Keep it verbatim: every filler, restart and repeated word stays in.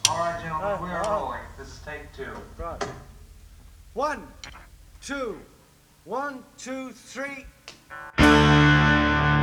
All right, gentlemen, Uh, we are uh. rolling. This is take two. Right. One, two, one, two, three.